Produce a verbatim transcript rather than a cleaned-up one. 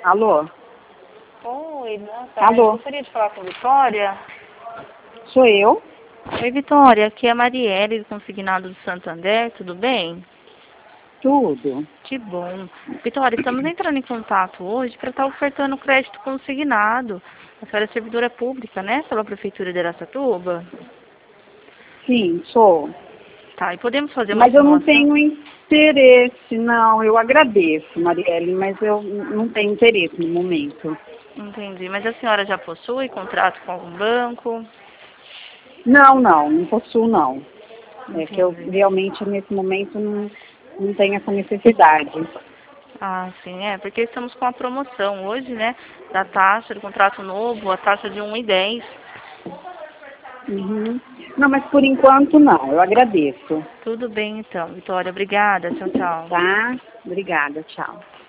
Alô? Oi, boa tarde. Alô? Gostaria de falar com a Vitória. Sou eu? Oi, Vitória. Aqui é a Marielle, do Consignado do Santander. Tudo bem? Tudo. Que bom. Vitória, estamos entrando em contato hoje para estar ofertando crédito consignado. A senhora é servidora pública, né? Pela Prefeitura de Araçatuba. Sim, sou. Tá, e podemos fazer uma Mas eu não simulação? tenho interesse, não. Eu agradeço, Marielle, mas eu não tenho interesse no momento. Entendi. Mas a senhora já possui contrato com algum banco? Não, não, não possuo, não. É que eu Entendi. realmente, nesse momento, não, não tenho essa necessidade. Ah, sim, é, porque estamos com a promoção hoje, né, da taxa do contrato novo, a taxa de um e dez. Uhum. Não, mas por enquanto, não. Eu agradeço. Tudo bem, então, Vitória. Obrigada. Tchau, tchau. Tá? Obrigada, tchau.